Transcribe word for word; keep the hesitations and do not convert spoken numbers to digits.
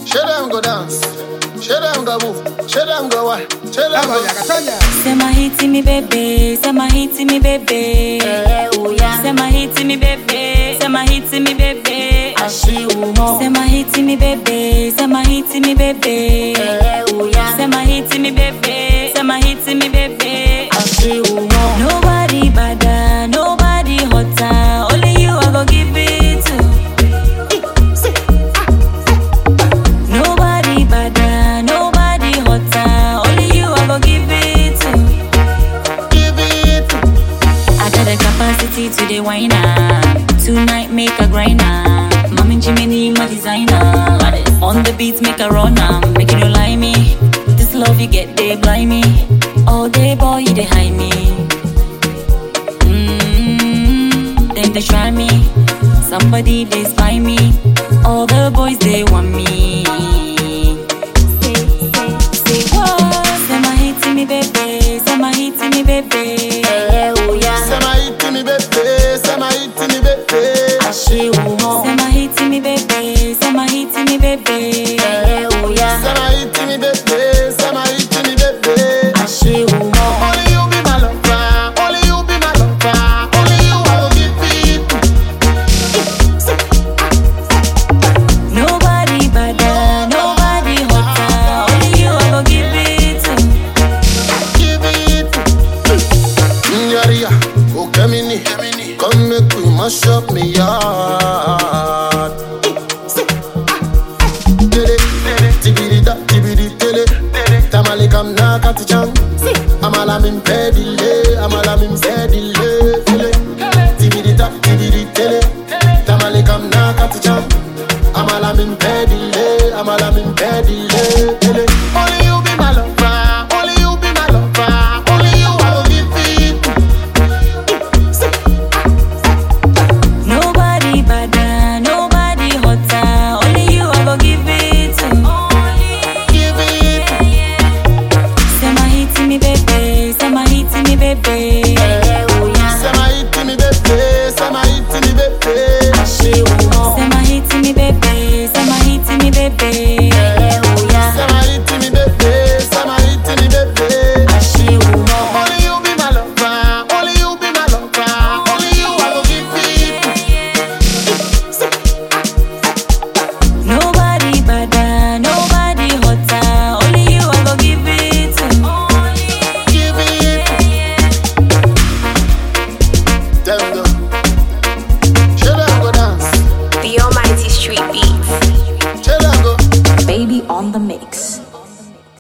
Show them go dance. Show them go move. Show them go what? Show them go. Sema hiti mi bebe, sema hiti mi bebe. Eh, oh yeah. Sema hiti mi bebe, sema hiti mi bebe. Ashi umo. Sema hiti mi bebe, sema hiti mi bebe. Eh, oh yeah. Sema hiti mi bebe, sema hiti mi bebe. Ashi umo. Nobody better, nobody hotter. Only you I go give it to. Nobody better, nobody hotter. Only you I go give it to. Give it. I got the capacity to the whiner. Tonight make a grinder. Mom and Jimmy, my designer. On the beats make a runner. Make you lie me. This love you get, they blind me. All day boy, they hide me. Mmm, then they try me. Somebody they spy me. All the boys they want me. Say, say, say what? Say my hit to me baby. Say my hit to me baby. Eh, oh yeah. Say my hit to me baby. Say my hit to me baby. Ashi umo. Say my hit to me baby. Say my hit to me baby. Eh, oh yeah. Say my hit to me baby. Say my hit to me baby. Ashi umo. Only you be my lover. Only you be my lover. Only you I will give it. Nobody better, nobody hotter. Only you I go give it to. Give it. Nyaria, okay mini. Come make we mash up me yard. Tele, tibidi da, tibidi tele. Tamale kam na katichang. Amala mim pedile, amala mim pedile. Tele, tibidi da, tibidi tele. Tamale kam na katichang. Amala mim pedile, amala mim pedile. Tele, only you be my lover, only you be my lover, only you I will give it. Nobody better, nobody hotter. Only you I go give it to. Give it. Say my hit to me baby, say my hit to me baby. Eh, oh yeah. Say my hit to me baby, say my hit to me baby. Ashi umo. Say my hit to me baby, say my hit to me baby. Eh, oh yeah. Say my hit to me baby, say my hit to me baby. Ashi umo. Only you be my lover, only you be my lover, only you I will give it. Nobody better, nobody hotter. Only you I go give it to. Give it. Tell them go. Show them go dance. The Almighty Street Beats. Show them go. Baby on the mix.